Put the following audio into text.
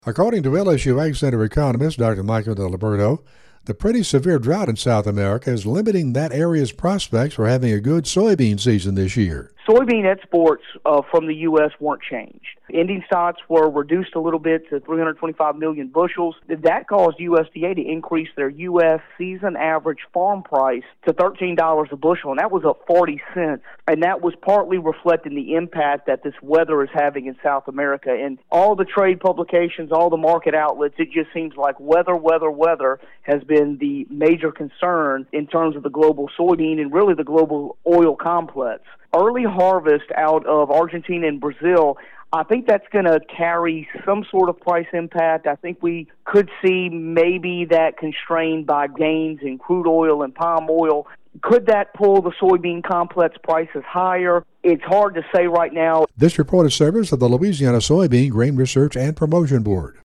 According to LSU Ag Center economist Dr. Michael DeLiberto, the pretty severe drought in South America is limiting that area's prospects for having a good soybean season this year. Soybean exports from the U.S. weren't changed. Ending stocks were reduced a little bit to 325 million bushels. That caused USDA to increase their U.S. season average farm price to $13 a bushel, and that was up 40 cents. And that was partly reflecting the impact that this weather is having in South America. And all the trade publications, all the market outlets, it just seems like weather has been the major concern in terms of the global soybean and really the global oil complex. Early harvest out of Argentina and Brazil, I think that's going to carry some sort of price impact. I think we could see maybe that constrained by gains in crude oil and palm oil. Could that pull the soybean complex prices higher? It's hard to say right now. This report is service of the Louisiana Soybean Grain Research and Promotion Board.